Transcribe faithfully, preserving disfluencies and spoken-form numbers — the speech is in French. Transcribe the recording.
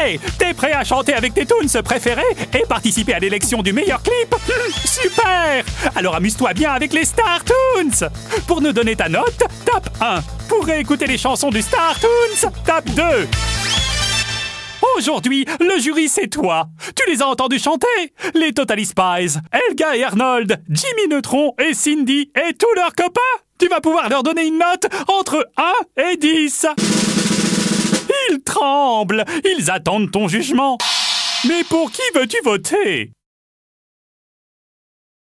Hey, t'es prêt à chanter avec tes toons préférés et participer à l'élection du meilleur clip? Super! Alors amuse-toi bien avec les Star Toons! Pour nous donner ta note, tape un. Pour réécouter les chansons du Star Toons, tape deux. Aujourd'hui, le jury, c'est toi. Tu les as entendus chanter? Les Totally Spies, Elga et Arnold, Jimmy Neutron et Cindy et tous leurs copains. Tu vas pouvoir leur donner une note entre un et dix. Ils tremblent. Ils attendent ton jugement. Mais pour qui veux-tu voter?